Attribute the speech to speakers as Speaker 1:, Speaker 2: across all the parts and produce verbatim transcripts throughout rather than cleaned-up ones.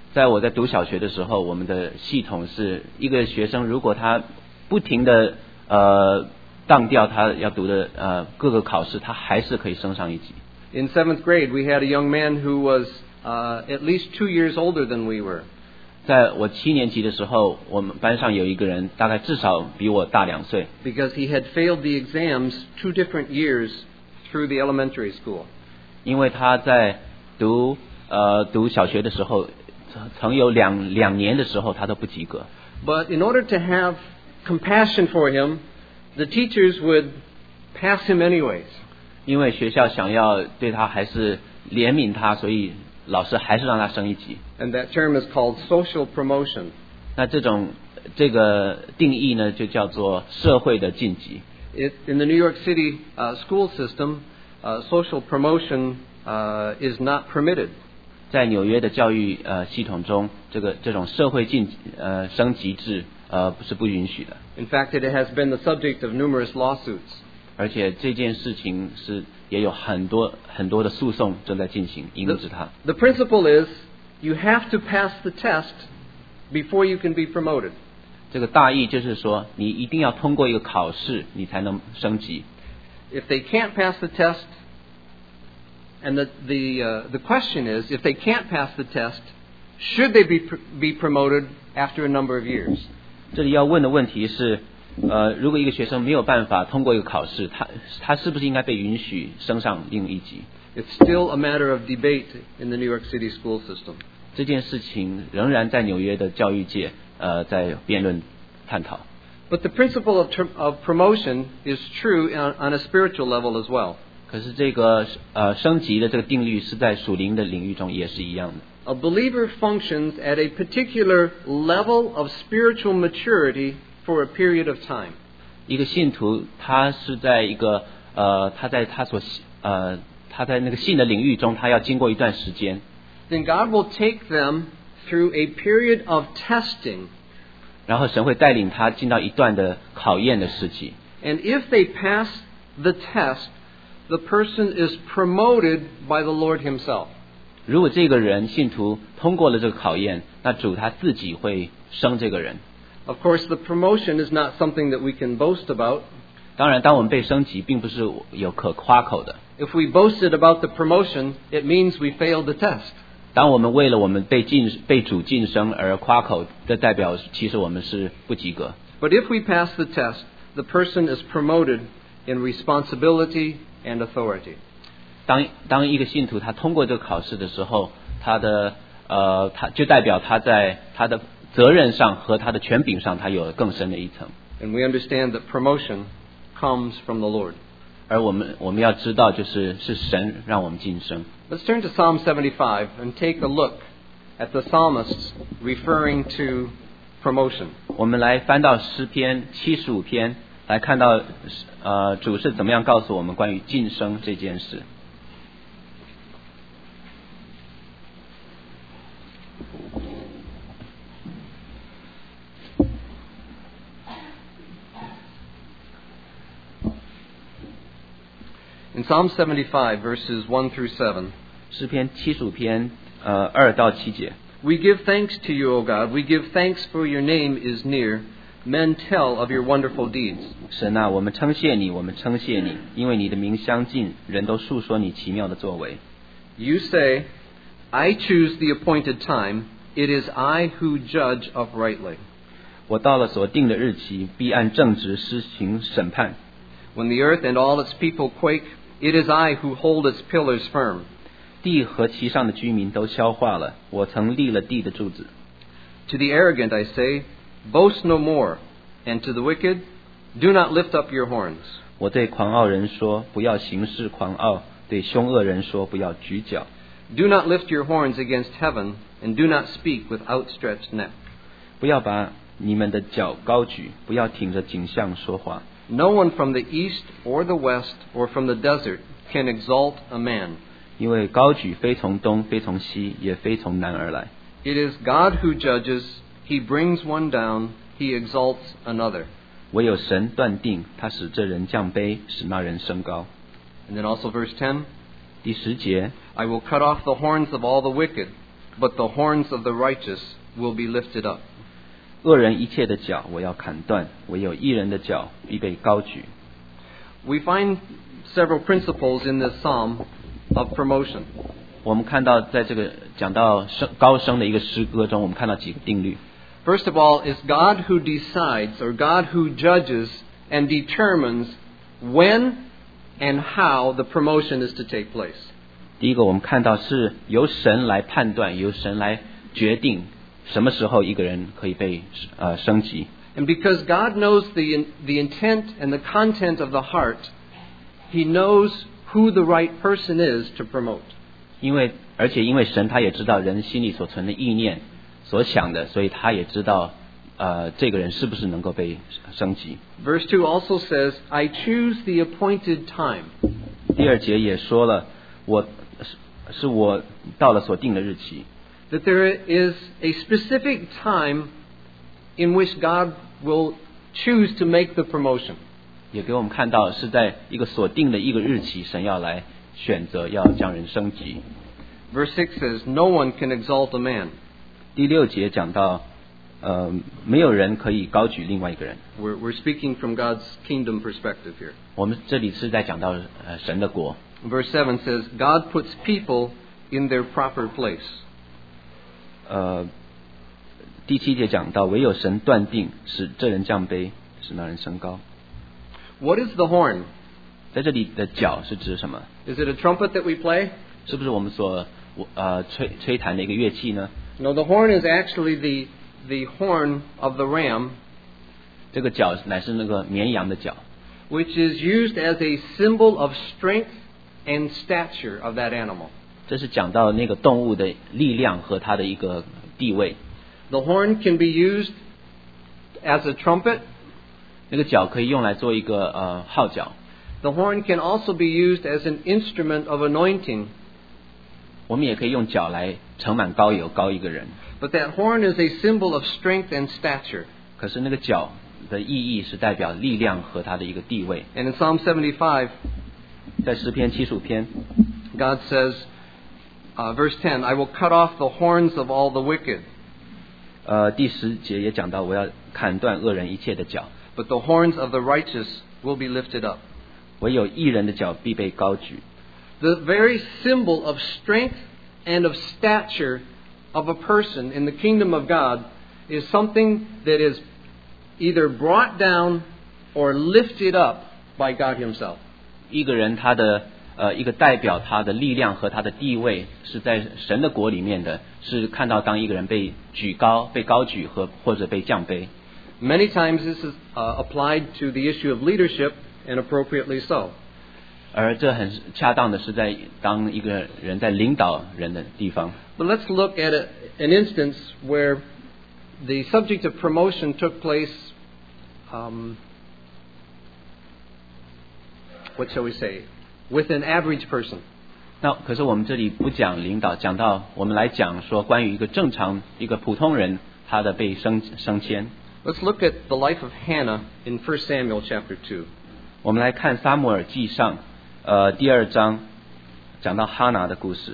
Speaker 1: 在我在读小学的时候，我们的系统是一个学生如果他不停的呃当掉他要读的呃各个考试，他还是可以升上一级。
Speaker 2: In seventh grade, we had a young man who was uh, at least two years older than we were.
Speaker 1: 在我七年级的时候，我们班上有一个人，大概至少比我大两岁。
Speaker 2: Because he had failed the exams two different years through the elementary school.
Speaker 1: 因为他在读呃读小学的时候，曾有两两年的时候他都不及格。
Speaker 2: But in order to have compassion for him, the teachers would pass him anyways.
Speaker 1: 因为学校想要对他还是怜悯他，所以老师还是让他升一级。
Speaker 2: And that term is called social promotion.
Speaker 1: 那这种这个定义呢，就叫做社会的晋级。
Speaker 2: It, in the New York City uh, school system, uh, social promotion uh, is not permitted.
Speaker 1: 在纽约的教育呃系统中，这个这种社会晋呃升级制呃是不允许的。
Speaker 2: In fact, it has been the subject of numerous lawsuits.
Speaker 1: 而且这件事情是也有很多很多的诉讼正在进行，因此它。
Speaker 2: The principle is you have to pass the test before you can be promoted.
Speaker 1: 这个大意就是说，你一定要通过一个考试，你才能升级。
Speaker 2: If they can't pass the test, and the the uh, the question is, if they can't pass the test, should they be be promoted after a number of years?
Speaker 1: 这里要问的问题是，呃，如果一个学生没有办法通过一个考试，他他是不是应该被允许升上另一级？
Speaker 2: It's still a matter of debate in the New York City school system.
Speaker 1: 这件事情仍然在纽约的教育界呃在辩论探讨。
Speaker 2: But the principle of, of promotion is true on, on a spiritual level as well.
Speaker 1: 可是这个呃升级的这个定律是在属灵的领域中也是一样的。
Speaker 2: A believer functions at a particular level of spiritual maturity for a period of time.
Speaker 1: 一个信徒他是在一个呃他在他所呃他在那个信的领域中，他要经过一段时间。
Speaker 2: Then God will take them through a period of testing.
Speaker 1: 然后神会带领他进到一段的考验的时期。
Speaker 2: And if they pass the test, the person is promoted by the Lord Himself.
Speaker 1: 如果这个人信徒通过了这个考验，那主他自己会升这个人。
Speaker 2: Of course, the promotion is not something that we can boast about.
Speaker 1: 当然，当我们被升级，并不是有可夸口的。
Speaker 2: If we boasted about the promotion, it means we failed the test.
Speaker 1: 当我们为了我们被晋被主晋升而夸口，这代表其实我们是不及格。
Speaker 2: But if we pass the test, the person is promoted in responsibility and authority.
Speaker 1: 当当一个信徒他通过这个考试的时候，他的呃，他就代表他在他的责任上和他的权柄上，他有了更深的一层。
Speaker 2: And we understand that promotion comes from the Lord.
Speaker 1: 而我们我们要知道，就是是神让我们晋升。
Speaker 2: Let's turn to Psalm seventy-five and take a look at the psalmists referring to promotion.
Speaker 1: 我们来翻到诗篇七十五篇，来看到呃主是怎么样告诉我们关于晋升这件事。
Speaker 2: In Psalm seventy-five, verses one through seven,
Speaker 1: 诗篇七十五篇呃二到七节。
Speaker 2: We give thanks to you, O God. We give thanks for your name is near. Men tell of your wonderful deeds.
Speaker 1: 神啊，我们称谢你，我们称谢你，因为你的名相近，人都述说你奇妙的作为。
Speaker 2: You say, I choose the appointed time. It is I who judge uprightly.
Speaker 1: 我到了所定的日期，必按正直施行审判。
Speaker 2: When the earth and all its people quake, it is I who hold its pillars firm.
Speaker 1: 地和其上的居民都消化了，我曾立了地的柱子。
Speaker 2: To the arrogant I say, boast no more, and to the wicked, do not lift up your horns.
Speaker 1: 我对狂傲人说，不要行事狂傲；对凶恶人说，不要举脚。
Speaker 2: Do not lift your horns against heaven, and do not speak with outstretched neck.
Speaker 1: 不要把你们的脚高举，不要挺着颈项说话。
Speaker 2: No one from the east or the west or from the desert can exalt a man.
Speaker 1: 因为高举非从东，非从西，也非从南而来。
Speaker 2: It is God who judges. He brings one down. He exalts another.
Speaker 1: 唯有神断定，他使这人降卑，使那人升高。
Speaker 2: And then also verse ten.
Speaker 1: 第十节，
Speaker 2: I will cut off the horns of all the wicked. but the horns of the righteous will be lifted up.
Speaker 1: 恶人一切的脚我要砍断，唯有义人的脚必被高举。
Speaker 2: We find several principles in this psalm of promotion.
Speaker 1: 我们看到在这个讲到升高升的一个诗歌中，我们看到几个定律。
Speaker 2: First of all, it's God who decides, or God who judges and determines when and how the promotion is to take place.
Speaker 1: 第一个，我们看到是由神来判断，由神来决定什么时候一个人可以被呃升级。
Speaker 2: And because God knows the the intent and the content of the heart, He knows who the right person is to promote.
Speaker 1: 因为而且因为神他也知道人心里所存的意念所想的，所以他也知道呃这个人是不是能够被升级。
Speaker 2: Verse two also says, I choose the appointed time.
Speaker 1: 第二节也说了，我是是我到了所定的日期。
Speaker 2: That there is a specific time in which God will choose to make the promotion.
Speaker 1: 也给我们看到是在一个所定的一个日期，神要来选择要将人升级。
Speaker 2: Verse six says, No one can exalt a man.
Speaker 1: 第六节讲到，呃，没有人可以高举另外一个人。
Speaker 2: We're, we're speaking from God's kingdom perspective here.
Speaker 1: 我们这里是在讲到呃神的国。
Speaker 2: Verse seven says, God puts people in their proper place.
Speaker 1: 呃，第七节讲到，唯有神断定使这人降卑，使那人升高。
Speaker 2: What is the horn?
Speaker 1: 在这里的角是指什么？
Speaker 2: Is it a trumpet that we play?
Speaker 1: 是不是我们所呃吹吹弹的一个乐器呢？
Speaker 2: No, the horn is actually the, the horn of the ram,
Speaker 1: 这个角乃是那个绵羊的角，
Speaker 2: which is used as a symbol of strength and stature of that animal.
Speaker 1: 这是讲到那个动物的力量和它的一个地位。
Speaker 2: The horn can be used as a trumpet.
Speaker 1: 那个角可以用来做一个呃号角，
Speaker 2: The horn can also be used as an instrument of anointing.
Speaker 1: 我们也可以用角来盛满膏油膏一个人。
Speaker 2: But that horn is a symbol of strength and stature.
Speaker 1: 可是那个角的意义是代表力量和它的一个地位。
Speaker 2: And in Psalm seventy-five,
Speaker 1: 在诗篇七十五篇，
Speaker 2: God says, uh, verse ten, I will cut off the horns of all the wicked,
Speaker 1: 呃，第十节也讲到，我要砍断恶人一切的角，
Speaker 2: but the horns of the righteous will be lifted up.
Speaker 1: 唯有义人的角必被高举。
Speaker 2: The very symbol of strength and of stature of a person in the kingdom of God is something that is either brought down or lifted up by God Himself.
Speaker 1: 一个人他的呃一个代表他的力量和他的地位是在神的国里面的，是看到当一个人被举高、被高举和或者被降卑。
Speaker 2: Many times this is uh, applied to the issue of leadership, and appropriately so.
Speaker 1: 而这很恰当的是在当一个人在领导人的地方。
Speaker 2: But let's look at a, an instance where the subject of promotion took place, um, what shall we say, with an average person.
Speaker 1: 那可是我们这里不讲领导，讲到我们来讲说关于一个正常一个普通人他的被升升迁。
Speaker 2: Let's look at the life of Hannah in First Samuel chapter two.
Speaker 1: 我们来看撒母耳记上，呃，第二章讲到哈拿的故事。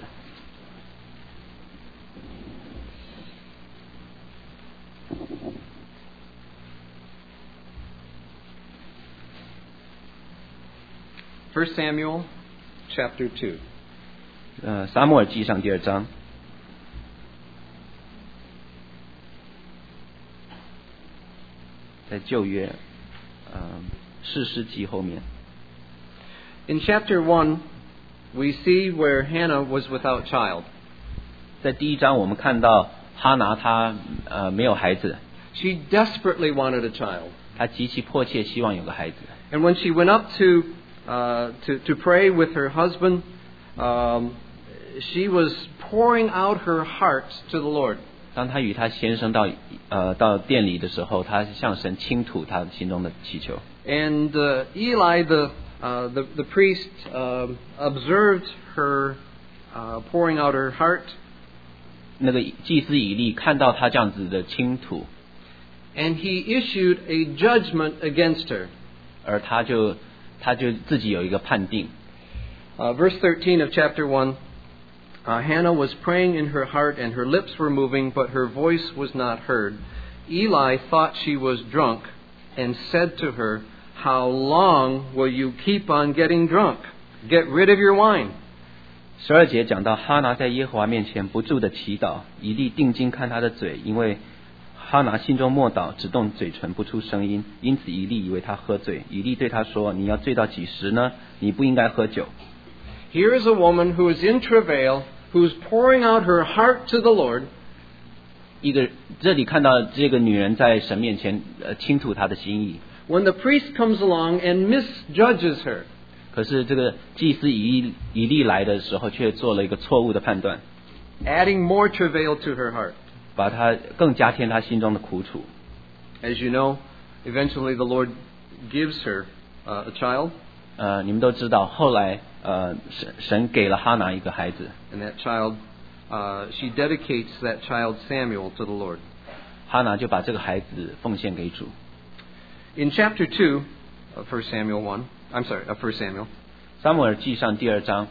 Speaker 2: First Samuel chapter two.
Speaker 1: 呃，撒母耳记上第二章。在旧约，呃，士师记后面。
Speaker 2: In chapter one, we see where Hannah was without child.
Speaker 1: 在第一章我们看到哈拿她呃没有孩子，
Speaker 2: She desperately wanted a child.
Speaker 1: 她极其迫切希望有个孩子。
Speaker 2: And when she went up to, uh, to, to pray with her husband, um, she was pouring out her heart to the Lord.
Speaker 1: 当她与她先生到呃到店里的时候，她向神倾吐她心中的祈求。
Speaker 2: And uh, Eli, the, uh, the, the priest, uh, observed her uh, pouring out her heart.
Speaker 1: 那个祭司以利看到她这样子的倾吐，
Speaker 2: And he issued a judgment against her.
Speaker 1: 而他就他就自己有一个判定。
Speaker 2: Uh, verse thirteen of chapter one, Uh, Hannah was praying in her heart, and her lips were moving, but her voice was not heard. Eli thought she was drunk and said to her, "How long will you keep on getting drunk? Get rid of your wine."
Speaker 1: 十二节讲到哈拿在耶和华面前不住的祈祷，以利定睛看他的嘴，因为哈拿心中默祷，只动嘴唇不出声音，因此以利以为他喝醉。以利对他说：“你要醉到几时呢？你不应该喝酒。”
Speaker 2: Here is a woman who is in travail, who's pouring out her heart to the Lord.
Speaker 1: 一个这里看到这个女人在神面前呃倾吐她的心意。
Speaker 2: When the priest comes along and misjudges her.
Speaker 1: 可是这个祭司以以利来的时候，却做了一个错误的判断，
Speaker 2: adding more travail to her heart.
Speaker 1: 把她更加添她心中的苦楚。
Speaker 2: As you know, eventually the Lord gives her uh, a child.
Speaker 1: 呃，你们都知道，后来呃神神给了哈拿一个孩子。
Speaker 2: And that child, uh, she dedicates that child Samuel to the Lord.
Speaker 1: 哈拿就把这个孩子奉献给主。
Speaker 2: In chapter two of First Samuel one, I'm sorry, of First Samuel.
Speaker 1: 撒母耳记上第二章。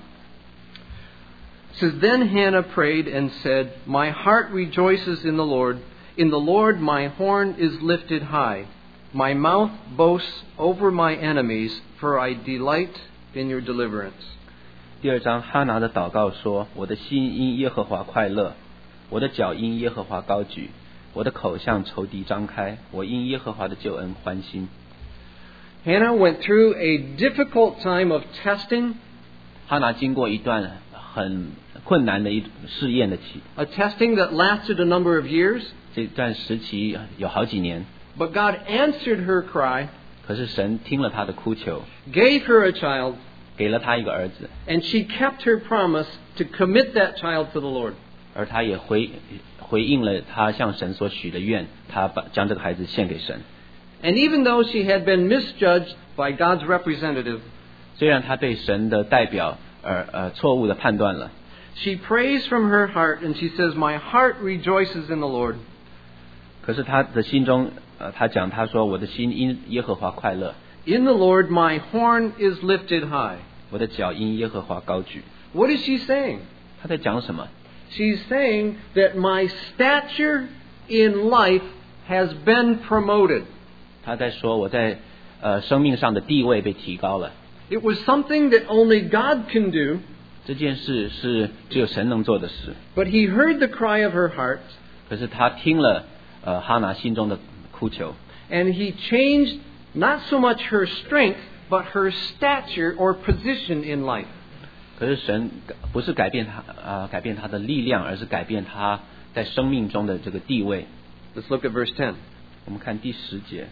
Speaker 2: It says, Then Hannah prayed and said, My heart rejoices in the Lord. In the Lord my horn is lifted high. My mouth boasts over my enemies, for I delight in your deliverance.
Speaker 1: 第二章，哈拿的祷告说：我的心因耶和华快乐，我的脚因耶和华高举，我的口向仇敌张开，我因耶和华的救恩欢心。
Speaker 2: Hannah went through a difficult time of testing.
Speaker 1: 哈拿经过一段很困难的一试验的期，
Speaker 2: A testing that lasted a number of years.
Speaker 1: 这段时期有好几年。
Speaker 2: But God answered her cry,
Speaker 1: 可是神听了他的哭求，
Speaker 2: gave her a child,
Speaker 1: 给了他一个儿子，
Speaker 2: and she kept her promise to commit that child to the Lord.
Speaker 1: 而他也回回应了他向神所许的愿，他把将这个孩子献给神。
Speaker 2: And even though she had been misjudged by God's representative,
Speaker 1: 虽然他被神的代表而呃错误的判断了，
Speaker 2: she prays from her heart and she says, My heart rejoices in the Lord.
Speaker 1: 可是他的心中呃他讲他说我的心因耶和华快乐，
Speaker 2: In the Lord my horn is lifted high.
Speaker 1: 我的脚因耶和华高举。
Speaker 2: What is she saying?
Speaker 1: 他在讲什么？
Speaker 2: She's saying that my stature in life has been promoted.
Speaker 1: 他在说我在呃生命上的地位被提高了。
Speaker 2: It was something that only God can do,
Speaker 1: 这件事是只有神能做的事。
Speaker 2: but He heard the cry of her heart,
Speaker 1: 可是他听了呃哈拿心中的哭求，
Speaker 2: and He changed not so much her strength, but her stature or position in life.
Speaker 1: 可是神不是改变他啊、呃、改变他的力量，而是改变他在生命中的这个地位。
Speaker 2: Let's look at verse ten.
Speaker 1: 我们看第十节。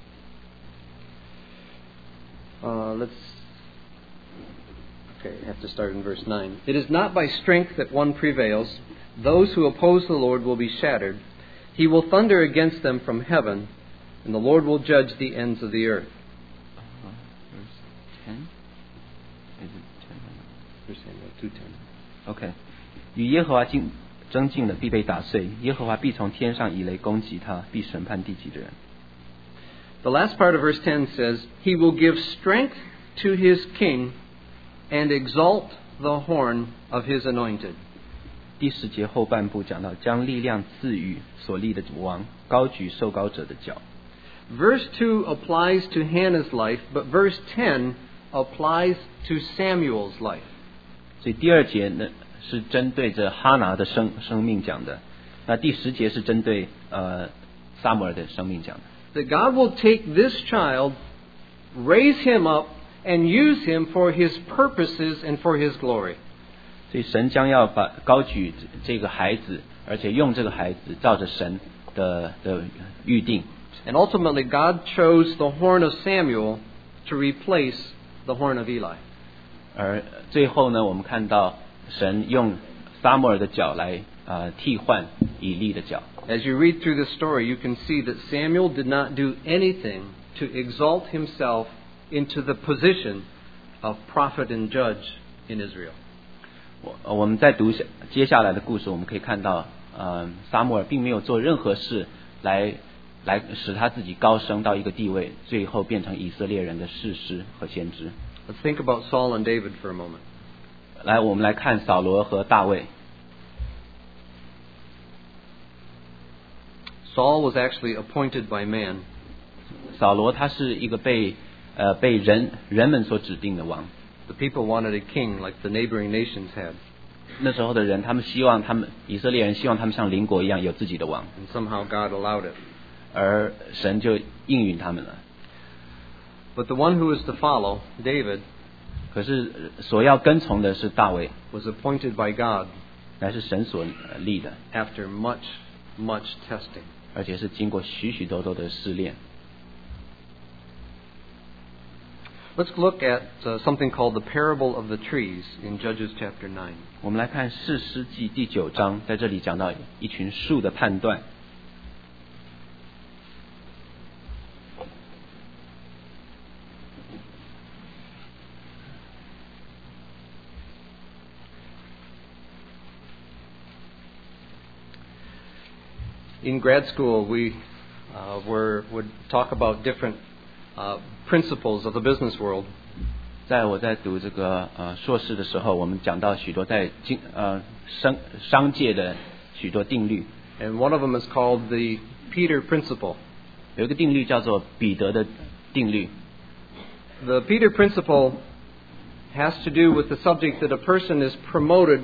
Speaker 2: Uh, let's. Okay, I have to start in verse nine. It is not by strength that one prevails. Those who oppose the Lord will be shattered. He will thunder against them from heaven, and the Lord will judge the ends of the earth.
Speaker 1: Uh, verse ten? Is it ten?
Speaker 2: First Samuel two ten.
Speaker 1: OK， 与耶和华竞争竞的必被打碎，耶和华必从天上以雷攻击他，必审判地极的人。
Speaker 2: The last part of verse ten says, He will give strength to His king and exalt the horn of His anointed.
Speaker 1: 第十节后半部讲到，将力量赐予所立的王，高举受膏者的脚。
Speaker 2: Verse two applies to Hannah's life, but verse ten applies to Samuel's life.
Speaker 1: 所以第二节呢是针对着哈拿的生生命讲的，那第十节是针对呃撒母耳的生命讲的。
Speaker 2: That God will take this child, raise him up, and use him for His purposes and for His glory.
Speaker 1: 所以神将要把高举这个孩子，而且用这个孩子照着神的的预定。
Speaker 2: And ultimately, God chose the horn of Samuel to replace the horn of Eli.
Speaker 1: 而最后呢，我们看到神用撒母耳的脚来呃替换以利的脚。
Speaker 2: As you read through the story, you can see that Samuel did not do anything to exalt himself into the position of prophet and judge in Israel.
Speaker 1: 我我们在读下接下来的故事，我们可以看到，呃，撒母耳并没有做任何事来来使他自己高升到一个地位，最后变成以色列人的士师和先知。
Speaker 2: Let's think about Saul and David for a moment.
Speaker 1: 来，我们来看扫罗和大卫。
Speaker 2: Saul was actually appointed by man.
Speaker 1: 扫罗他是一个被呃被人人们所指定的王。
Speaker 2: The people wanted a king like the neighboring nations had.
Speaker 1: 那时候的人，他们希望他们以色列人希望他们像邻国一样有自己的王。
Speaker 2: And somehow God allowed it.
Speaker 1: 而神就应允他们了。
Speaker 2: But the one who was to follow, David,
Speaker 1: 可是所要跟从的是大卫，
Speaker 2: was appointed by God
Speaker 1: 乃是神所立的，
Speaker 2: after much, much testing.
Speaker 1: 而且是经过许许多多的试炼。
Speaker 2: Let's look at uh, something called the parable of the trees in Judges chapter nine.
Speaker 1: 我们来看士师记第九章，在这里讲到一群树的判断。
Speaker 2: In grad school, we uh, were, would talk about different uh, principles of the business world.
Speaker 1: 在我在读这个呃硕士的时候，我们讲到许多在经呃商商界的许多定律。
Speaker 2: And one of them is called the Peter principle.
Speaker 1: 有一个定律叫做彼得的定律。
Speaker 2: The Peter principle has to do with the subject that a person is promoted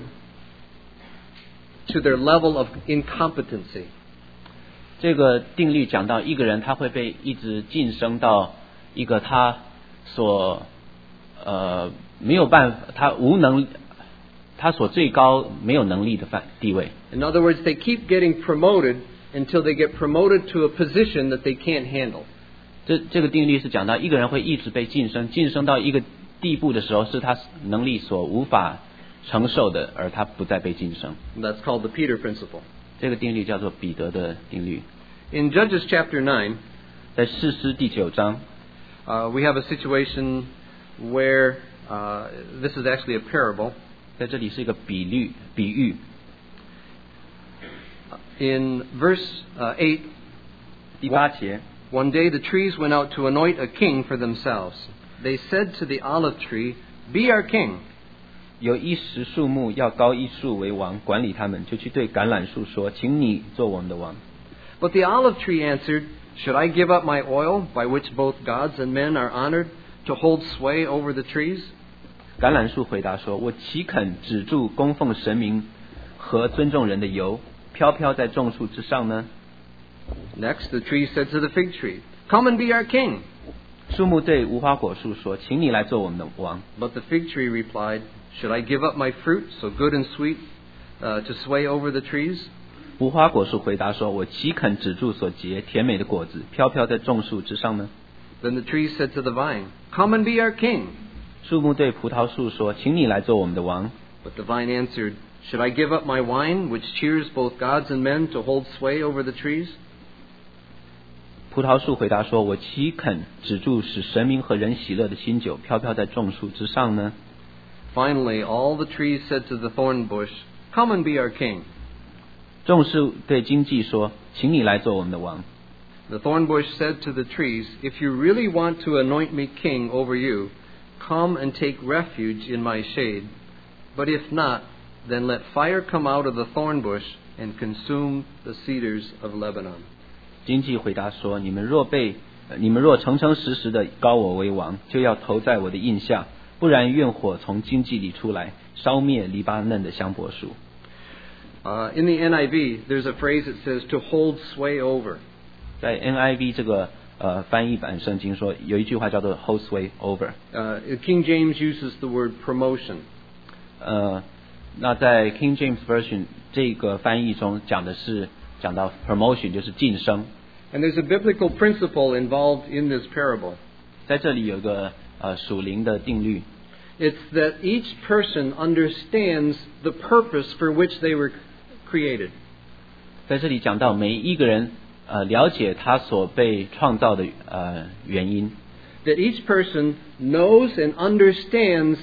Speaker 2: to their level of incompetency.
Speaker 1: 这个定律讲到一个人他会被一直晋升到一个他所呃没有办法，他无能，他所最高没有能力的范地位。
Speaker 2: In other words, they keep getting promoted until they get promoted to a position that they can't handle.
Speaker 1: 这这个定律是讲到一个人会一直被晋升，晋升到一个地步的时候，是他能力所无法承受的，而他不再被晋升。
Speaker 2: That's called the Peter principle.
Speaker 1: 这个定律叫做彼得的定律。
Speaker 2: In Judges chapter nine,
Speaker 1: 在士师第九章，
Speaker 2: uh, we have a situation where uh, this is actually a parable.
Speaker 1: 在这里是一个比喻，比喻。
Speaker 2: In verse uh, eight,
Speaker 1: 第八节，
Speaker 2: one day the trees went out to anoint a king for themselves. They said to the olive tree, "Be our king."
Speaker 1: 有一时树木要高一树为王，管理他们，就去对橄榄树说：“请你做我们的王。”
Speaker 2: But the olive tree answered, "Should I give up my oil, by which both gods and men are honored, to hold sway over the trees?"
Speaker 1: 橄榄树回答说：“我岂肯止住供奉神明和尊重人的油，飘飘在众树之上呢？”
Speaker 2: Next, the tree said to the fig tree, "Come and be our king."
Speaker 1: 树木对无花果树说：“请你来做我们的王。”
Speaker 2: But the fig tree replied, "Should I give up my fruit, so good and sweet, uh, to sway over the trees?"
Speaker 1: 无花果树回答说：“我岂肯止住所结甜美的果子，飘飘在众树之上呢？”
Speaker 2: Then the tree said to the vine, "Come and be our king."
Speaker 1: 树木对葡萄树说：“请你来做我们的王。”
Speaker 2: But the vine answered, "Should I give up my wine, which cheers both gods and men, to hold sway over the trees?"
Speaker 1: 葡萄树回答说：“我岂肯止住使神明和人喜乐的新酒，飘飘在众树之上呢？”
Speaker 2: Finally, all the trees said to the thorn bush, "Come and be our king."
Speaker 1: 众树对荆棘说：“请你来做我们的王。”
Speaker 2: The thorn bush said to the trees, "If you really want to anoint me king over you, come and take refuge in my shade. But if not, then let fire come out of the thorn bush and consume the cedars of Lebanon."
Speaker 1: 荆棘回答说：“你们若被你们若诚诚实实的膏我为王，就要投在我的印下，不然愿火从荆棘里出来，烧灭黎巴嫩的香柏树。”
Speaker 2: Uh, in the N I V, there's a phrase that says to hold sway over.
Speaker 1: 在 N I V 这个呃翻译版圣经说，有一句话叫做 hold sway over。
Speaker 2: Uh, King James uses the word promotion.
Speaker 1: 呃，那在 King James Version 这个翻译中讲的是讲到 promotion 就是晋升。
Speaker 2: And there's a biblical principle involved in this parable.
Speaker 1: 在这里有一个呃属灵的定律。
Speaker 2: It's that each person understands the purpose for which they were created.
Speaker 1: 在这里讲到每一个人呃了解他所被创造的呃原因。
Speaker 2: That each person knows and understands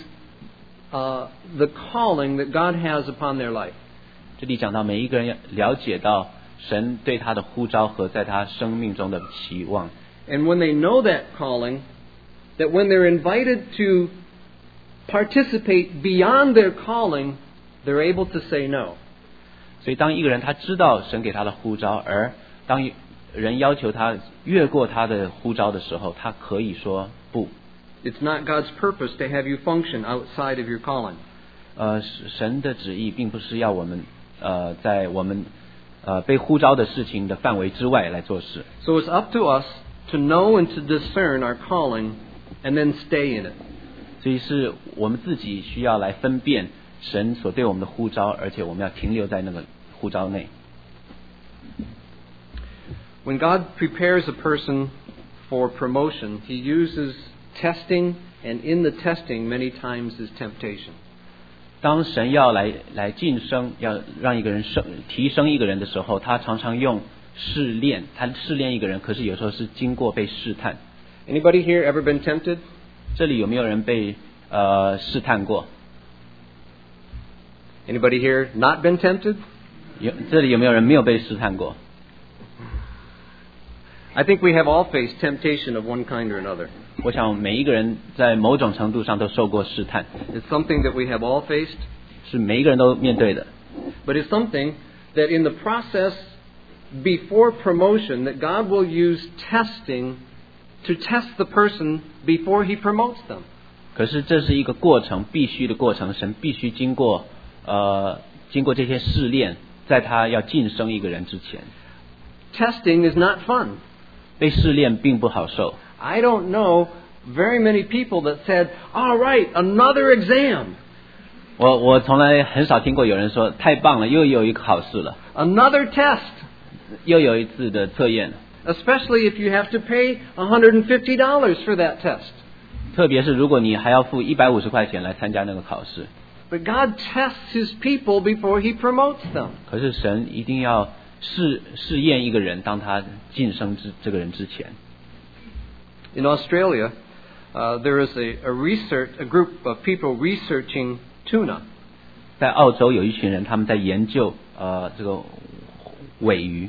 Speaker 2: uh, the calling that God has upon their life.
Speaker 1: 这里讲到每一个人了解到神对他的呼召和在他生命中的期望。
Speaker 2: And when they know that calling, that when they're invited to participate beyond their calling, they're able to say no.
Speaker 1: 所以当一个人他知道神给他的呼召，而当人要求他越过他的呼召的时候，他可以说不。
Speaker 2: It's not God's purpose to have you function outside of your calling.
Speaker 1: 呃，神的旨意并不是要我们呃在我们呃被呼召的事情的范围之外来做事。
Speaker 2: So it's up to us to know and to discern our calling and then stay in it.
Speaker 1: 所以是我们自己需要来分辨神所对我们的呼召，而且我们要停留在那个呼召内。
Speaker 2: When God prepares a person for promotion, He uses testing, and in the testing, many times is temptation.
Speaker 1: 当神要来来晋升，要让一个人升提升一个人的时候，他常常用试炼，他试炼一个人，可是有时候是经过被试探。
Speaker 2: Anybody here ever been tempted?
Speaker 1: 这里有没有人被呃试探过？
Speaker 2: Anybody here not been tempted?
Speaker 1: 有这里有没有人没有被试探过？
Speaker 2: I think we have all faced temptation of one kind or another.
Speaker 1: 我想每一个人在某种程度上都受过试探，
Speaker 2: It's something that we have all faced,
Speaker 1: 是每一个人都面对的。
Speaker 2: but it's something that in the process before promotion that God will use testing to test the person before He promotes them.
Speaker 1: 可是这是一个过程，必须的过程，神必须经过呃经过这些试炼，在他要晋升一个人之前。
Speaker 2: Testing is not fun.
Speaker 1: 被试炼并不好受。
Speaker 2: I don't know very many people that said, all right, another exam.
Speaker 1: 我我从来很少听过有人说太棒了，又有一个考试了，
Speaker 2: Another test.
Speaker 1: 又有一次的测验。
Speaker 2: Especially if you have to pay one hundred fifty dollars for that test.
Speaker 1: 特别是如果你还要付一百五十块钱来参加那个考试。
Speaker 2: But God tests His people before He promotes them.
Speaker 1: 可是神一定要试试验一个人，当他晋升之这个人之前。
Speaker 2: In Australia, uh, there is a, a research, a group of people researching tuna.
Speaker 1: 在澳洲有一群人，他们在研究呃这个尾鱼。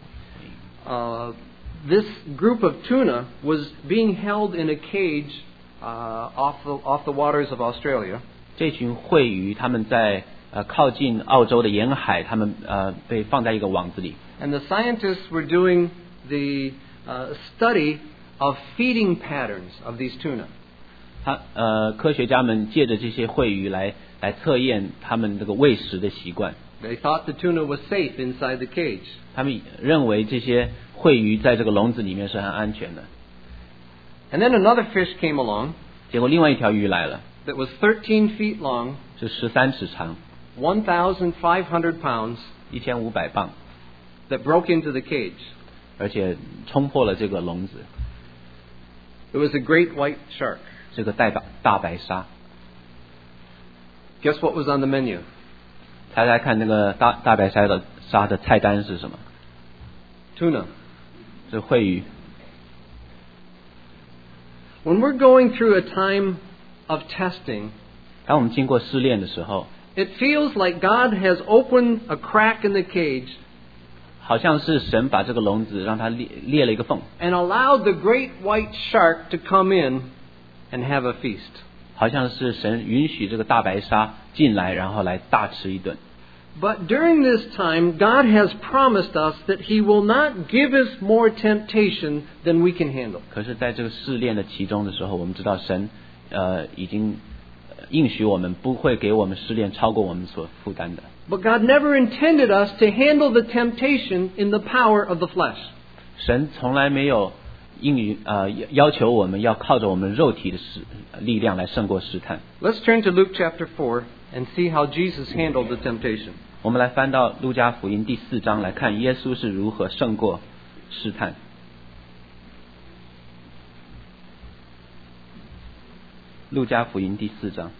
Speaker 2: Uh, this group of tuna was being held in a cage uh, off the off the waters of Australia.
Speaker 1: 这群惠鱼他们在呃靠近澳洲的沿海，他们呃被放在一个网子里。
Speaker 2: And the scientists were doing the uh, study of feeding patterns of these tuna.
Speaker 1: 他呃科学家们借着这些惠鱼来来测验他们这个喂食的习惯。
Speaker 2: They thought the tuna was safe inside the cage.
Speaker 1: 他们认为这些惠鱼在这个笼子里面是很安全的。
Speaker 2: And then another fish came along
Speaker 1: 结果另外一条鱼来了，
Speaker 2: that was thirteen feet long,
Speaker 1: 是十三尺长，
Speaker 2: one thousand five hundred pounds,
Speaker 1: 一千五百磅，
Speaker 2: that broke into the cage.
Speaker 1: 而且冲破了这个笼子。
Speaker 2: It was a great white shark.
Speaker 1: 这个大大白鲨，
Speaker 2: Guess what was on the menu?
Speaker 1: 猜猜看那个大大白鲨的鲨的菜单是什么？
Speaker 2: Tuna.
Speaker 1: 是惠鱼。
Speaker 2: When we're going through a time of testing,
Speaker 1: 当我们经过试炼的时候，
Speaker 2: it feels like God has opened a crack in the cage
Speaker 1: 好像是神把这个笼子让它裂裂了一个缝，
Speaker 2: and allowed the great white shark to come in and have a feast.
Speaker 1: 好像是神允许这个大白鲨进来，然后来大吃一顿。
Speaker 2: But during this time, God has promised us that He will not give us more temptation than we can handle.
Speaker 1: 可是在这个试炼的其中的时候，我们知道神呃已经应许我们不会给我们试炼超过我们所负担的。
Speaker 2: But God never intended us to handle the temptation in the power of the flesh.
Speaker 1: 神从来没有应允呃要求我们要靠着我们肉体的试力量来胜过试探。
Speaker 2: Let's turn to Luke chapter four and see how Jesus handled the temptation.
Speaker 1: 我们来翻到路加福音第四章来看耶稣是如何胜过试探。路加福音第四章。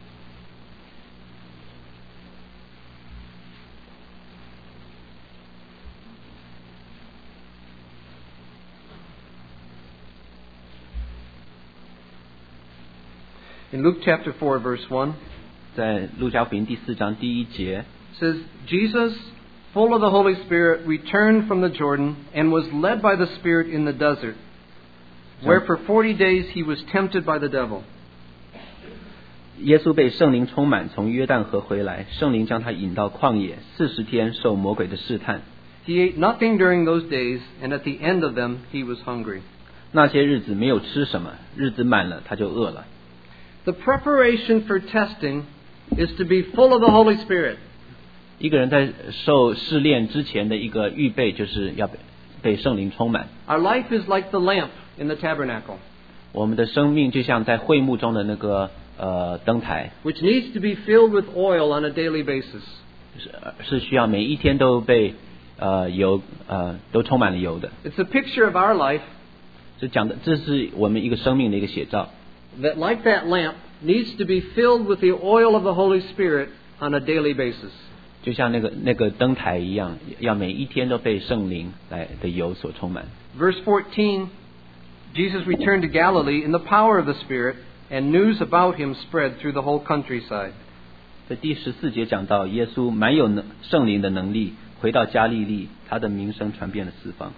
Speaker 2: In Luke chapter four, verse one,
Speaker 1: 在路加福音第四章第一节
Speaker 2: says, Jesus, full of the Holy Spirit, returned from the Jordan and was led by the Spirit in the desert, where for forty days he was tempted by the devil.
Speaker 1: 耶稣被圣灵充满，从约旦河回来，圣灵将他引到旷野，四十天受魔鬼的试探。
Speaker 2: He ate nothing during those days, and at the end of them, he was hungry.
Speaker 1: 那些日子没有吃什么，日子满了他就饿了。
Speaker 2: The preparation for testing is to be full of the Holy Spirit.
Speaker 1: 一个人在受试炼之前的一个预备，就是要被被圣灵充满。
Speaker 2: Our life is like the lamp in the tabernacle,
Speaker 1: 我们的生命就像在会幕中的那个呃灯台，
Speaker 2: which needs to be filled with oil on a daily basis.
Speaker 1: 是是需要每一天都被呃油呃都充满了油的。
Speaker 2: It's a picture of our life
Speaker 1: 这讲的这是我们一个生命的一个写照。
Speaker 2: that, like that lamp, needs to be filled with the oil of the Holy Spirit on a daily basis.
Speaker 1: 就像那个那个灯台一样，要每一天都被圣灵来的油所充满。
Speaker 2: Verse fourteen, Jesus returned to Galilee in the power of the Spirit, and news about him spread through the whole countryside.
Speaker 1: 在第十四节讲到，耶稣满有能圣灵的能力，回到加利利，他的名声传遍了四方。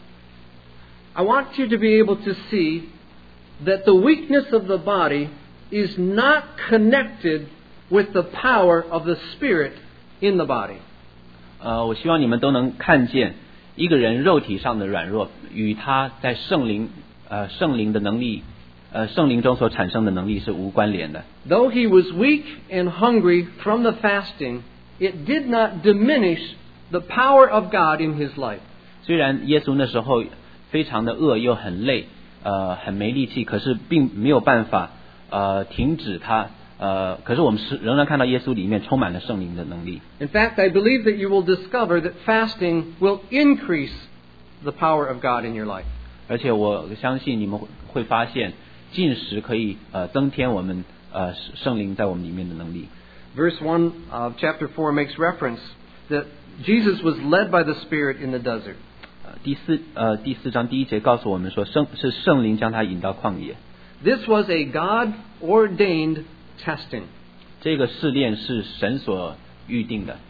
Speaker 2: I want you to be able to see that the weakness of the body is not connected with the power of the Spirit in the body.
Speaker 1: 呃，我希望你们都能看见一个人肉体上的软弱，与他在圣灵呃圣灵的能力，呃圣灵中所产生的能力是无关联的。
Speaker 2: Though he was weak and hungry from the fasting, it did not diminish the power of God in his life.
Speaker 1: 虽然耶稣那时候非常的饿又很累，呃很没力气，可是并没有办法呃停止他。呃，可是我们是仍然看到耶稣里面充满了圣灵的能力。
Speaker 2: In fact, I believe that you will discover that fasting will increase the power of God in your life.
Speaker 1: 而且我相信你们会发现，禁食可以呃增添我们呃圣灵在我们里面的能力。
Speaker 2: Verse one of chapter four makes reference that Jesus was led by the Spirit in the desert.
Speaker 1: 呃第四呃第四章第一节告诉我们说，圣是圣灵将他引到旷野。
Speaker 2: This was a God-ordained testing.
Speaker 1: 这个试炼是神所预定的。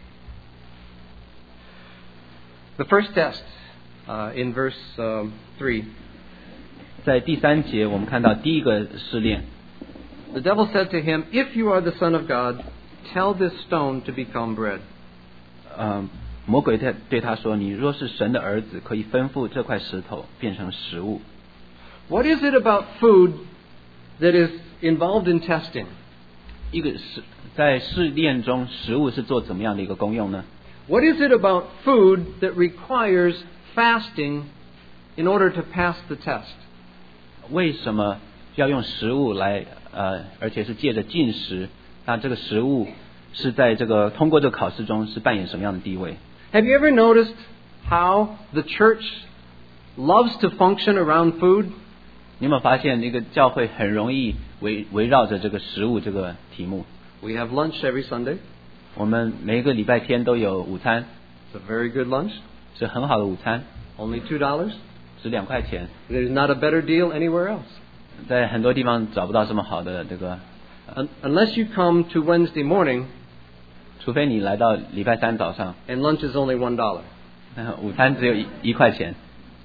Speaker 2: The first test uh, in verse uh, three.
Speaker 1: 在第三节，我们看到第一个试炼。
Speaker 2: The devil said to him, "If you are the Son of God, tell this stone to become bread."
Speaker 1: 呃，魔鬼对对他说：“你若是神的儿子，可以吩咐这块石头变成食物。”
Speaker 2: What is it about food that is involved in testing?
Speaker 1: 一个是在试炼中，食物是做怎么样的一个功用呢？
Speaker 2: What is it about food that requires fasting in order to pass the test?
Speaker 1: 为什么要用食物来呃，而且是借着进食？那这个食物是在这个通过这个考试中是扮演什么样的地位？
Speaker 2: Have you ever noticed how the church loves to function around food?
Speaker 1: 你有没有发现，那个教会很容易围围绕着这个食物这个题目？
Speaker 2: We have lunch every Sunday.
Speaker 1: 我们每一个礼拜天都有午餐，
Speaker 2: It's a very good lunch.
Speaker 1: 是很好的午餐，
Speaker 2: Only two dollars.
Speaker 1: 只两块钱，
Speaker 2: There's not a better deal anywhere else.
Speaker 1: 在很多地方找不到这么好的这个，
Speaker 2: Un- Unless you come to Wednesday morning
Speaker 1: 除非你来到礼拜三早上，
Speaker 2: and lunch is only one dollar.
Speaker 1: 那午餐只有一一块钱，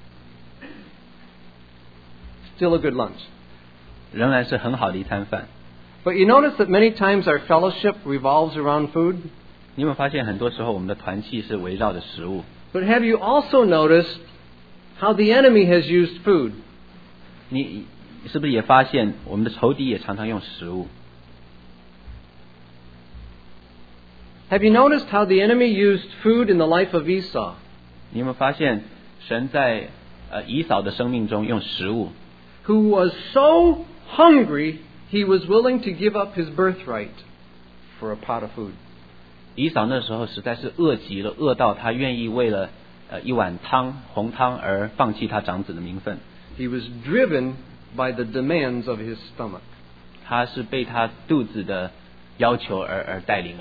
Speaker 2: Still a good lunch.
Speaker 1: 仍然是很好的一餐饭。
Speaker 2: But you notice that many times our fellowship revolves around food?
Speaker 1: 你有没有发现，很多时候我们的团契是围绕着食物？
Speaker 2: But have you also noticed how the enemy has used food?
Speaker 1: 你是不是也发现，我们的仇敌也常常用食物？
Speaker 2: Have you noticed how the enemy used food in the life of Esau?
Speaker 1: 你有没有发现，神在呃以扫的生命中用食物，
Speaker 2: Who was so hungry he was willing to give up his birthright for a pot of food.
Speaker 1: 以扫那时候实在是饿极了，饿到他愿意为了呃一碗汤红汤而放弃他长子的名分。
Speaker 2: He was driven by the demands of his stomach.
Speaker 1: 他是被他肚子的要求而而带领的。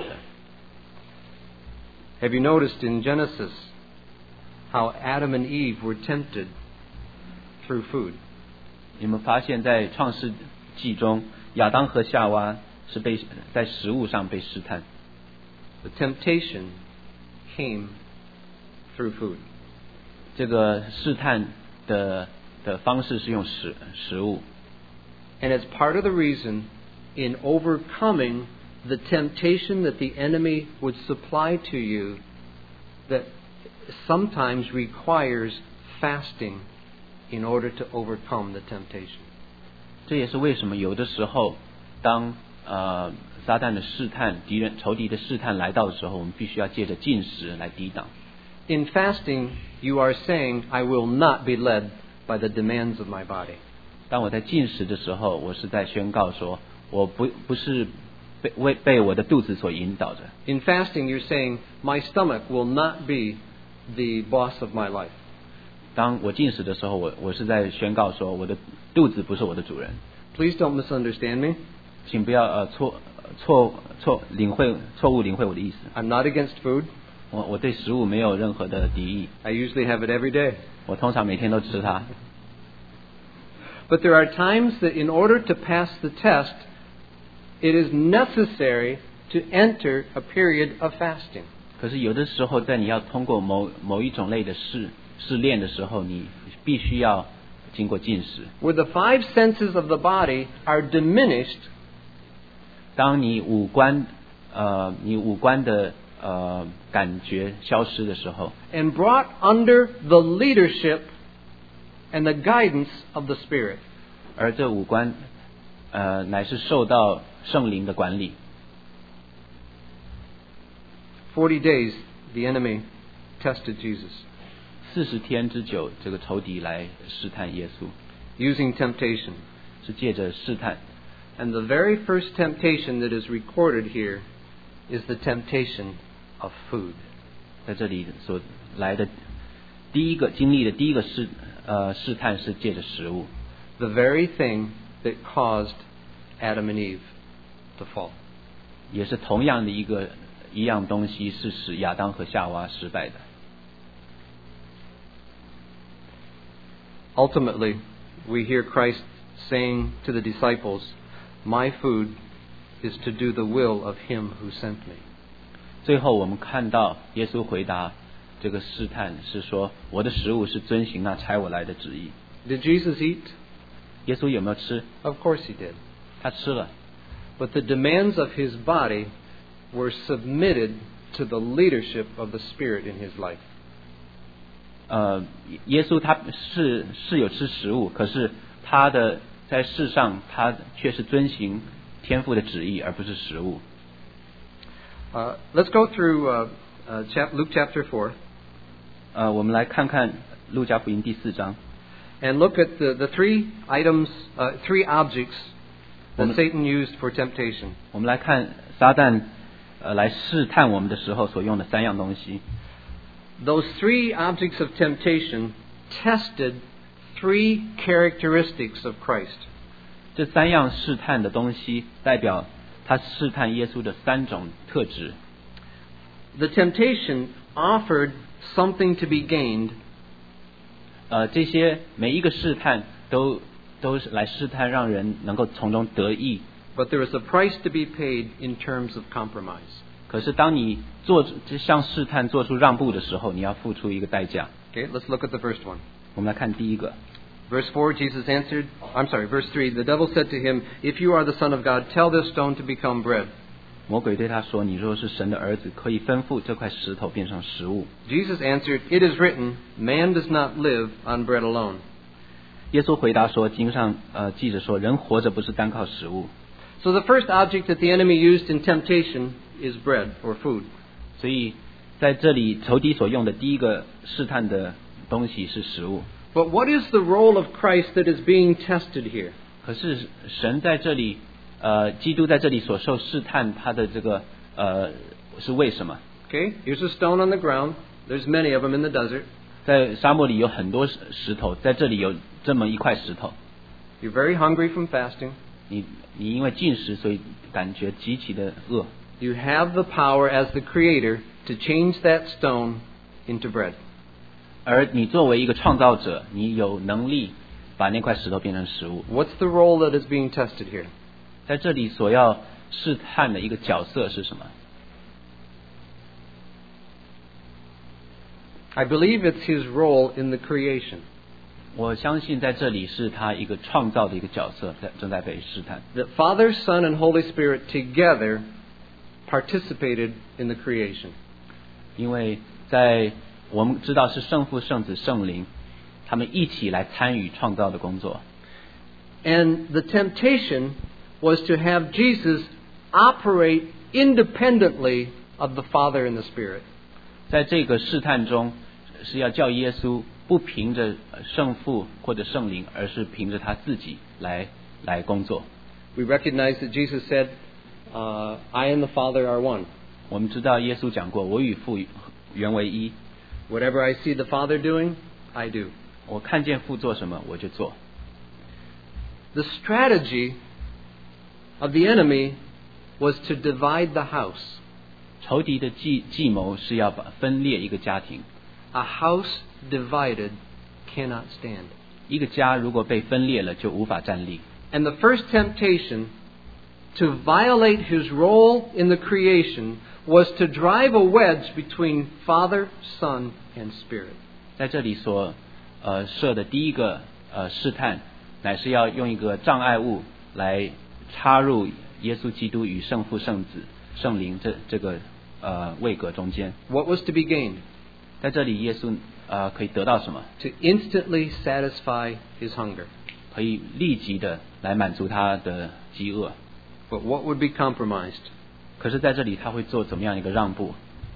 Speaker 2: Have you noticed in Genesis how Adam and Eve were tempted through food?
Speaker 1: 你们发现，在创世纪中，亚当和夏娃是被在食物上被试探。
Speaker 2: The temptation came through food.
Speaker 1: 这个试探的的方式是用食食物，
Speaker 2: And it's part of the reason in overcoming the temptation that the enemy would supply to you that sometimes requires fasting in order to overcome the temptation.
Speaker 1: 这也是为什么有的时候，当呃撒旦的试探、敌人、仇敌的试探来到的时候，我们必须要借着禁食来抵挡。
Speaker 2: In fasting, you are saying, I will not be led by the demands of my body.
Speaker 1: 当我在禁食的时候，我是在宣告说，我不不是被为被我的肚子所引导着。
Speaker 2: In fasting, you're saying, my stomach will not be the boss of my life.
Speaker 1: 当我禁食的时候，我我是在宣告说，我的肚子不是我的主人。
Speaker 2: Please don't misunderstand me.
Speaker 1: 请不要呃错错错领会错误领会我的意思。
Speaker 2: I'm not against food.
Speaker 1: 我我对食物没有任何的敌意。
Speaker 2: I usually have it every day.
Speaker 1: 我通常每天都吃它。
Speaker 2: But there are times that in order to pass the test, it is necessary to enter a period of fasting.
Speaker 1: 可是有的时候，在你要通过某某一种类的试试炼的时候，你必须要经过禁食。
Speaker 2: Where the five senses of the body are diminished,
Speaker 1: 当你五官呃你五官的呃感觉消失的时候，
Speaker 2: and brought under the leadership and the guidance of the Spirit.
Speaker 1: 而这五官呃乃是受到圣灵的管理。
Speaker 2: Forty days, the enemy tested Jesus,
Speaker 1: 四十天之久，这个仇敌来试探耶稣，
Speaker 2: using temptation.
Speaker 1: 是借着试探。
Speaker 2: And the very first temptation that is recorded here is the temptation of food.
Speaker 1: 在这里所来的第一个经历的第一个试呃试探是借着食物，
Speaker 2: The very thing that caused Adam and Eve to fall.
Speaker 1: 也是同样的一个一样东西，是使亚当和夏娃失败的。
Speaker 2: Ultimately, we hear Christ saying to the disciples, my food is to do the will of him who sent me.
Speaker 1: 最后我们看到耶稣回答这个试探是说，我的食物是遵行那差我来的旨意。
Speaker 2: Did Jesus eat?
Speaker 1: 耶稣有没有吃？
Speaker 2: Of course he did.
Speaker 1: 他吃了，
Speaker 2: But the demands of his body were submitted to the leadership of the Spirit in his life.
Speaker 1: 呃，耶稣他是是有吃食物，可是他的在世上他却是遵行天父的旨意，而不是食物。
Speaker 2: Uh, let's go through uh, uh, chap- Luke chapter four.
Speaker 1: 呃，我们来看看路加福音第四章。
Speaker 2: And look at the, the three items, uh, three objects that Satan used for temptation.
Speaker 1: 我们来看撒旦呃来试探我们的时候所用的三样东西。
Speaker 2: Those three objects of temptation tested three characteristics of Christ.
Speaker 1: 这三样试探的东西代表他试探耶稣的三种特质。
Speaker 2: The temptation offered something to be gained,
Speaker 1: 呃，这些每一个试探都都是来试探，让人能够从中得益。
Speaker 2: but there is a price to be paid in terms of compromise.
Speaker 1: 可是当你做向试探做出让步的时候，你要付出一个代价。
Speaker 2: Okay, let's look at the first one.
Speaker 1: 我们来看第一个，
Speaker 2: Verse four, Jesus answered, I'm sorry, verse three, the devil said to him, if you are the Son of God, tell this stone to become bread.
Speaker 1: 魔鬼对他说：“你若是神的儿子，可以吩咐这块石头变成食物。”
Speaker 2: Jesus answered, it is written, man does not live on bread alone.
Speaker 1: 耶稣回答说：“经上呃记着说，人活着不是单靠食物。”
Speaker 2: So the first object that the enemy used in temptation is bread or food.
Speaker 1: 所以在这里，仇敌所用的第一个试探的东西是食物。
Speaker 2: But what is the role of Christ that is being tested here?
Speaker 1: 可是神在这里，呃，基督在这里所受试探，他的这个呃是为什么？
Speaker 2: Okay, here's a stone on the ground. There's many of them in the desert.
Speaker 1: 在沙漠里有很多石石头，在这里有这么一块石头。
Speaker 2: You're very hungry from fasting.
Speaker 1: 你你因为进食，所以感觉极其的饿。
Speaker 2: You have the power as the Creator to change that stone into bread.
Speaker 1: 而你作为一个创造者，你有能力把那块石头变成食物。
Speaker 2: What's the role that is being tested here?
Speaker 1: 在这里所要试探的一个角色是什么？
Speaker 2: I believe it's his role in the creation.
Speaker 1: 我相信在这里是他一个创造的一个角色在正在被试探。
Speaker 2: That Father, Son, and Holy Spirit together participated in the creation.
Speaker 1: 因为在我们知道是圣父、圣子、圣灵，他们一起来参与创造的工作。
Speaker 2: And the temptation was to have Jesus operate independently of the Father and the Spirit.
Speaker 1: 在这个试探中，是要叫耶稣不凭着圣父或者圣灵，而是凭着他自己来来工作。
Speaker 2: We recognize that Jesus said, uh, I and the Father are one.
Speaker 1: 我们知道耶稣讲过，我与父原为一。
Speaker 2: Whatever I see the Father doing, I do.
Speaker 1: 我看见父做什么，我就做。
Speaker 2: The strategy of the enemy was to divide the house.
Speaker 1: 仇敌的计计谋是要把分裂一个家庭。
Speaker 2: A house divided cannot stand.
Speaker 1: 一个家如果被分裂了，就无法站立。
Speaker 2: And the first temptation to violate his role in the creation was to drive a wedge between Father, Son, and Spirit.
Speaker 1: 在这里所呃设的第一个呃试探，乃是要用一个障碍物来插入耶稣基督与圣父、圣子、圣灵这这个呃位格中间。
Speaker 2: What was to be gained?
Speaker 1: 在这里，耶稣呃可以得到什么？
Speaker 2: To instantly satisfy his hunger.
Speaker 1: 可以立即的来满足他的饥饿。
Speaker 2: But what would be compromised?
Speaker 1: 可是在这里，他会做怎么样一个让步？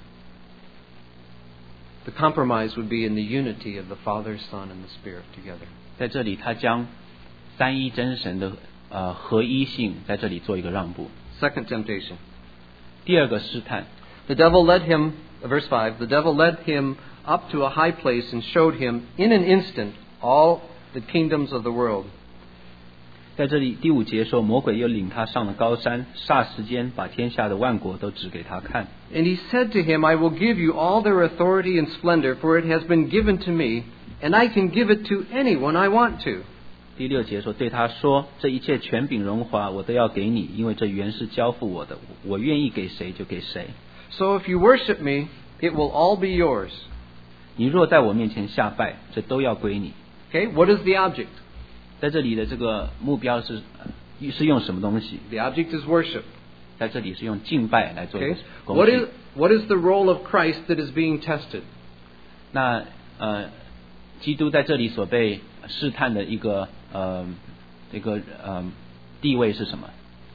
Speaker 2: The compromise would be in the unity of the Father, Son, and the Spirit together.
Speaker 1: 在这里，他将三一真神的呃合一性在这里做一个让步。
Speaker 2: Second temptation.
Speaker 1: 第二个试探，
Speaker 2: The devil led him, verse five, the devil led him up to a high place and showed him in an instant all the kingdoms of the world.
Speaker 1: 在这里第五节说，魔鬼又领他上了高山，霎时间把天下的万国都指给他看。
Speaker 2: And he said to him, I will give you all their authority and splendor, for it has been given to me, and I can give it to anyone I want to.
Speaker 1: 第六节说，对他说，这一切权柄荣华我都要给你，因为这原是交付我的，我愿意给谁就给谁。
Speaker 2: So if you worship me, it will all be yours.
Speaker 1: 你若在我面前下拜，这都要归你。
Speaker 2: Okay, what is the object?
Speaker 1: 在这里的这个目标是是用什么东西？
Speaker 2: The object is worship.
Speaker 1: 在这里是用敬拜来做一
Speaker 2: Okay,
Speaker 1: 个工
Speaker 2: what
Speaker 1: 具
Speaker 2: is what is the role of Christ that is being tested?
Speaker 1: 那呃，基督在这里所被试探的一个呃这个呃地位是什么？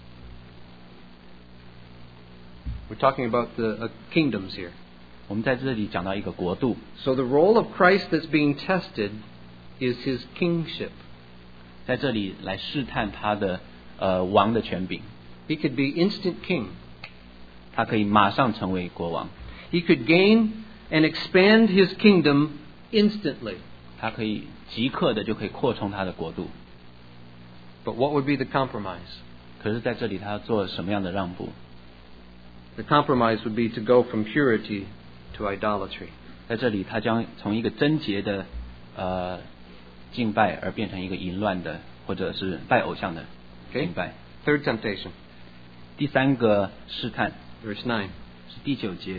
Speaker 2: We're talking about the uh, kingdoms here.
Speaker 1: 我们在这里讲到一个国度，
Speaker 2: So the role of Christ that's being tested is his kingship.
Speaker 1: 在这里来试探他的呃王的权柄，
Speaker 2: He could be instant king.
Speaker 1: 他可以马上成为国王，
Speaker 2: He could gain and expand his kingdom instantly.
Speaker 1: 他可以即刻的就可以扩充他的国度。
Speaker 2: But what would be the compromise?
Speaker 1: 可是在这里他要做什么样的让步？
Speaker 2: The compromise would be to go from purity to idolatry.
Speaker 1: 在这里他将从一个贞洁的呃敬拜而变成一个淫乱的或者是拜偶像的
Speaker 2: Okay?
Speaker 1: 敬拜。
Speaker 2: Third temptation,
Speaker 1: 第三个试探
Speaker 2: verse nine.
Speaker 1: 是第九节，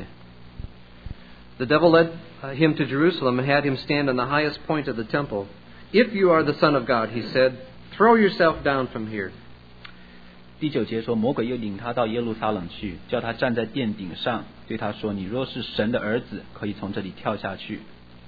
Speaker 2: The devil led uh, him to Jerusalem and had him stand on the highest point of the temple. If you are the Son of God, he said, throw yourself down from here.
Speaker 1: 第九节说，魔鬼又领他到耶路撒冷去，叫他站在殿顶上，对他说：“你若是神的儿子，可以从这里跳下去。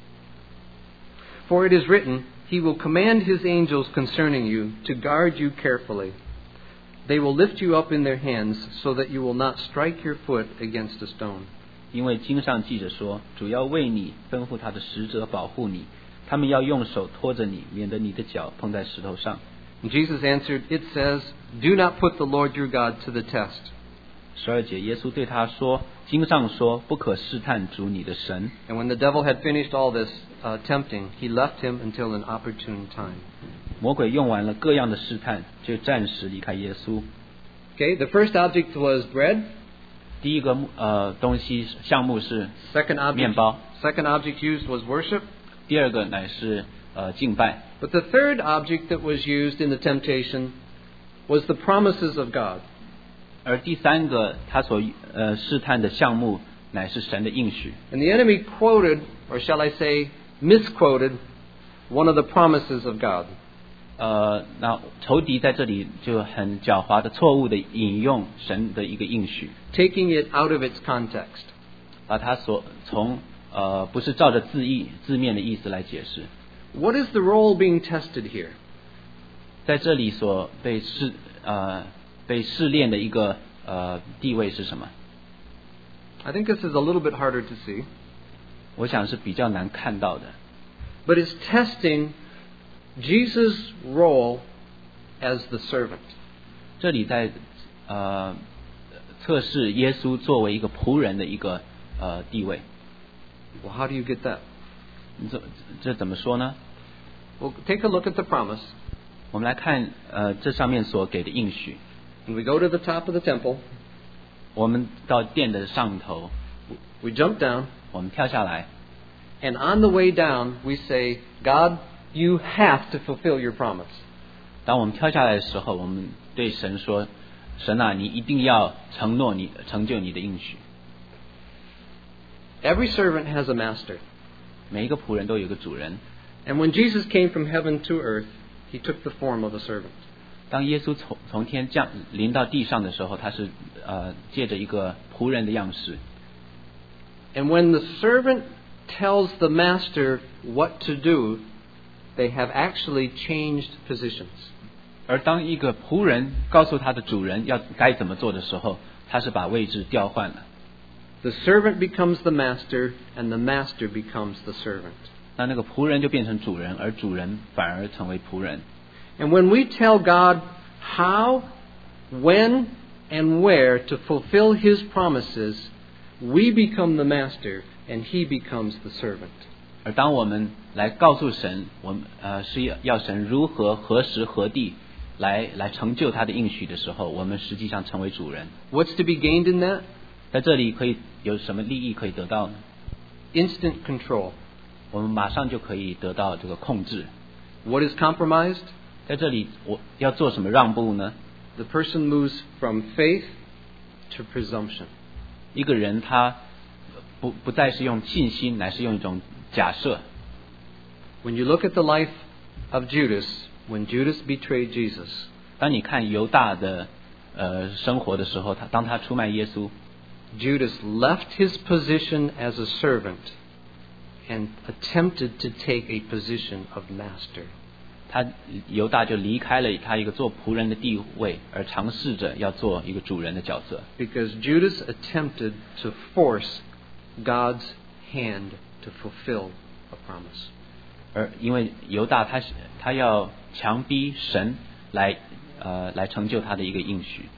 Speaker 2: For it is written, He will command His angels concerning you to guard you carefully. They will lift you up in their hands so that you will not strike your foot against a stone.
Speaker 1: 因为经上记着说，主要为你吩咐他的使者保护你，他们要用手托着你，免得你的脚碰在石头上。”
Speaker 2: And Jesus answered, It says, Do not put the Lord your God to the test.
Speaker 1: 十二节，耶稣对他说：“经上说，不可试探主你的神。”
Speaker 2: And when the devil had finished all this uh, tempting, he left him until an opportune time.
Speaker 1: 魔鬼用完了各样的试探，就暂时离开耶稣。
Speaker 2: Okay, the first object was bread.
Speaker 1: 第一个呃东西项目是
Speaker 2: Second object,
Speaker 1: 面包，
Speaker 2: second object used was worship.
Speaker 1: 第二个乃是呃敬拜。
Speaker 2: But the third object that was used in the temptation was the promises of God.
Speaker 1: 而第三个他所呃试探的项目乃是神的应许。
Speaker 2: And the enemy quoted, or shall I say, misquoted, one of the promises of God.
Speaker 1: 呃，那仇敌在这里就很狡猾的、错误的引用神的一个应许，
Speaker 2: taking it out of its context.
Speaker 1: 把它所从呃不是照着字义字面的意思来解释。
Speaker 2: What is the role being tested here?
Speaker 1: 在这里所被试呃被试炼的一个呃地位是什么？
Speaker 2: I think this is a little bit harder to see.
Speaker 1: 我想是比较难看到的。
Speaker 2: But it's testing Jesus' role as the servant.
Speaker 1: 这里在呃测试耶稣作为一个仆人的一个呃地位。
Speaker 2: Well, how do you get that?
Speaker 1: 你这这怎么说呢？
Speaker 2: Well, take a look at the promise.
Speaker 1: 我们来看呃这上面所给的应许。
Speaker 2: And we go to the top of the temple.
Speaker 1: 我们到殿的上头，
Speaker 2: We jump down.
Speaker 1: 我们跳下来，
Speaker 2: And on the way down, we say, God, you have to fulfill your promise.
Speaker 1: 当我们跳下来的时候，我们对神说：“神啊，你一定要承诺你成就你的应许。”
Speaker 2: Every servant has a master.
Speaker 1: 每一个仆人都有一个主人。
Speaker 2: And when Jesus came from heaven to earth, he took the form of a servant.
Speaker 1: 当耶稣从从天降临到地上的时候，他是呃借着一个仆人的样式。
Speaker 2: And when the servant tells the master what to do, they have actually changed positions.
Speaker 1: 而当一个仆人告诉他的主人要该怎么做的时候，他是把位置调换了。
Speaker 2: The servant becomes the master, and the master becomes the servant.
Speaker 1: 那那个仆人就变成主人，而主人反而成为仆人。
Speaker 2: And when we tell God how, when, and where to fulfill His promises, we become the master, and He becomes the servant.
Speaker 1: 而当我们来告诉神，我们呃是要要神如何何时何地来来成就他的应许的时候，我们实际上成为主人。
Speaker 2: What's to be gained in that?
Speaker 1: 在这里可以有什么利益可以得到呢？
Speaker 2: Instant control.
Speaker 1: 我们马上就可以得到这个控制。
Speaker 2: What is compromised?
Speaker 1: 在这里我要做什么让步呢？
Speaker 2: The person moves from faith to presumption.
Speaker 1: 一个人他不不再是用信心，乃是用一种假设。
Speaker 2: When you look at the life of Judas, when Judas betrayed Jesus,
Speaker 1: 当你看犹大的呃生活的时候，他当他出卖耶稣，
Speaker 2: Judas left his position as a servant and attempted to take a position of master.
Speaker 1: 他犹大就离开了他一个做仆人的地位，而尝试着要做一个主人的角色。
Speaker 2: Because Judas attempted to force God's hand to fulfill a promise.
Speaker 1: 而因为犹大他他要强逼神来呃来成就他的一个应许。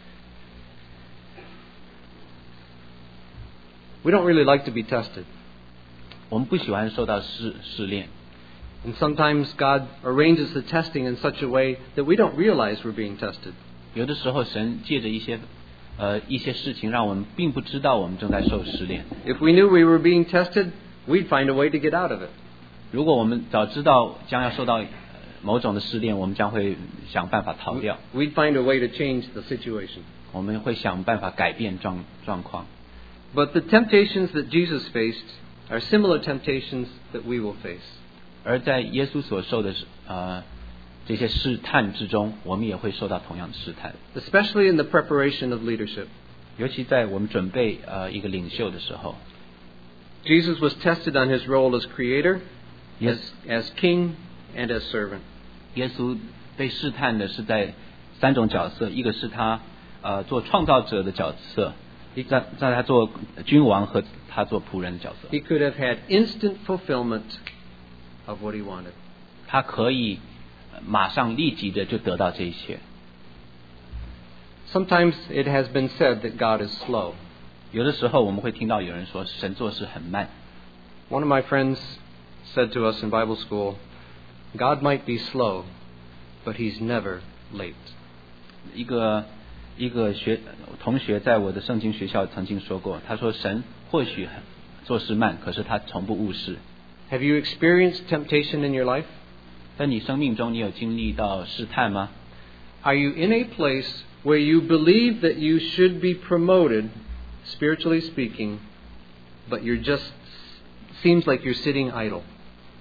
Speaker 2: We don't really like to be tested.
Speaker 1: 我们不喜欢受到试试炼，
Speaker 2: And sometimes God arranges the testing in such a way that we don't realize we're being tested.
Speaker 1: 有的时候神借着一些呃一些事情，让我们并不知道我们正在受试炼。
Speaker 2: If we knew we were being tested, we'd find a way to get out of it.
Speaker 1: 如果我们早知道将要受到呃某种的试炼，我们将会想办法逃掉，
Speaker 2: We'd find a way to change the situation.
Speaker 1: 我们会想办法改变状状况。
Speaker 2: But the temptations that Jesus faced are similar temptations that we will face.
Speaker 1: 而在耶稣所受的呃这些试探之中，我们也会受到同样的试探，
Speaker 2: Especially in the preparation of leadership.
Speaker 1: 尤其在我们准备呃一个领袖的时候，
Speaker 2: Jesus was tested on his role as creator,
Speaker 1: Yes.
Speaker 2: as, as king, and as servant.
Speaker 1: 耶稣被试探的是在三种角色，一个是他呃做创造者的角色，在在他做君王和他做仆人的角色，
Speaker 2: He could have had instant fulfillment of what he wanted.
Speaker 1: 他可以马上立即的就得到这一切。
Speaker 2: Sometimes it has been said that God is slow.
Speaker 1: 有的时候我们会听到有人说神做事很慢。
Speaker 2: One of my friends said to us in Bible school, God might be slow, but he's never late.
Speaker 1: 一个一个学同学在我的圣经学校曾经说过，他说神或许做事慢，可是他从不误事。
Speaker 2: Have you experienced temptation in your life?
Speaker 1: 在你生命中，你有经历到试探吗？
Speaker 2: Are you in a place where you believe that you should be promoted, spiritually speaking, but you're just seems like you're sitting idle?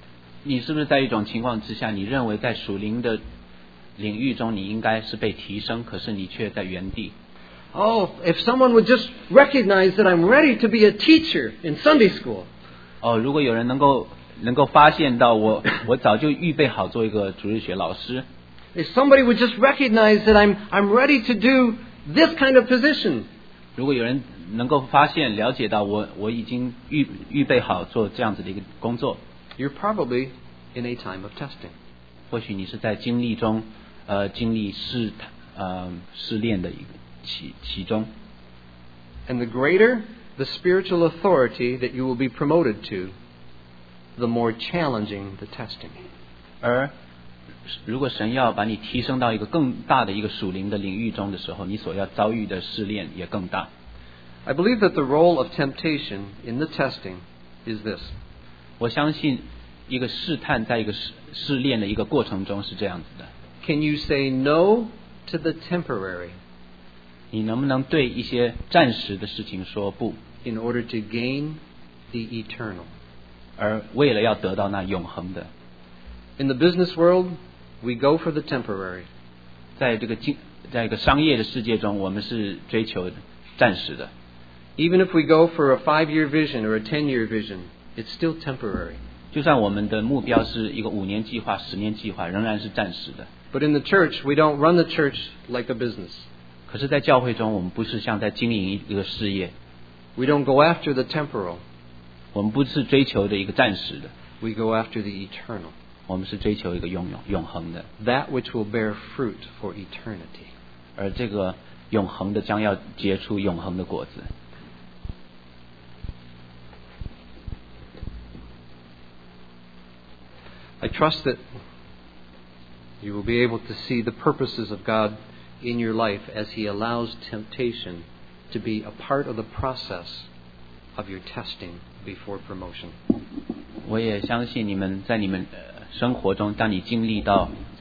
Speaker 1: 你是不是在一种情况之下，你认为在属灵的领域中你应该是被提升，可是你却在原地？
Speaker 2: Oh, if someone would just recognize that I'm ready to be a teacher in Sunday school.
Speaker 1: 哦，如果有人能够能够发现到我我早就预备好做一个主日学老师。
Speaker 2: If somebody would just recognize that I'm I'm ready to do this kind of position.
Speaker 1: 如果有人能够发现了解到我我已经预预备好做这样子的一个工作。
Speaker 2: You're probably in a time of testing.
Speaker 1: 或许你是在经历中呃经历试呃试炼的一个其其中。
Speaker 2: And the greater the spiritual authority that you will be promoted to, the more challenging the testing.
Speaker 1: 而如果神要把你提升到一个更大的一个属灵的领域中的时候，你所要遭遇的试炼也更大。
Speaker 2: I believe that the role of temptation in the testing is this.
Speaker 1: 我相信一个试探在一个试试炼的一个过程中是这样子的。
Speaker 2: Can you say no to the temporary
Speaker 1: 你能不能对一些暂时的事情说不，
Speaker 2: in order to gain the eternal?
Speaker 1: 而为了要得到那永恒的？
Speaker 2: In the business world, we go for the temporary.
Speaker 1: 在这个经在一个商业的世界中，我们是追求暂时的。
Speaker 2: Even if we go for a five-year vision or a ten-year vision, it's still temporary.
Speaker 1: 就算我们的目标是一个五年计划、十年计划，仍然是暂时的。
Speaker 2: But in the church, we don't run the church like a business.
Speaker 1: 可是，在教会中，我们不是像在经营一个事业，
Speaker 2: We don't go after the temporal.
Speaker 1: 我们不是追求的一个暂时的，
Speaker 2: We go after the eternal.
Speaker 1: 我们是追求一个永永永恒的。
Speaker 2: That which will bear fruit for eternity.
Speaker 1: 而这个永恒的将要结出永恒的果子。
Speaker 2: I trust that you will be able to see the purposes of God in your life as He allows temptation to be a part of the process of your testing before promotion.
Speaker 1: 我也相信你们在你们呃生活中，当你经历到